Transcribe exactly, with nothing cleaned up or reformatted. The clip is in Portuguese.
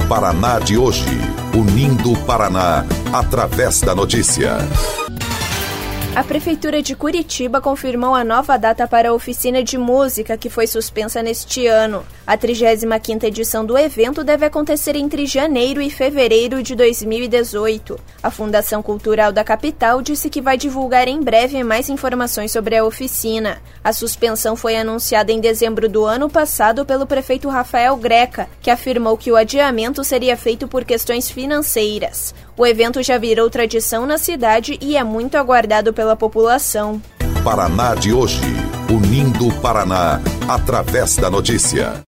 Paraná de hoje, unindo o Paraná através da notícia. A Prefeitura de Curitiba confirmou a nova data para a oficina de música que foi suspensa neste ano. A trigésima quinta edição do evento deve acontecer entre janeiro e fevereiro de dois mil e dezoito. A Fundação Cultural da capital disse que vai divulgar em breve mais informações sobre a oficina. A suspensão foi anunciada em dezembro do ano passado pelo prefeito Rafael Greca, que afirmou que o adiamento seria feito por questões financeiras. O evento já virou tradição na cidade e é muito aguardado pela população. Paraná de hoje, unindo o Paraná através da notícia.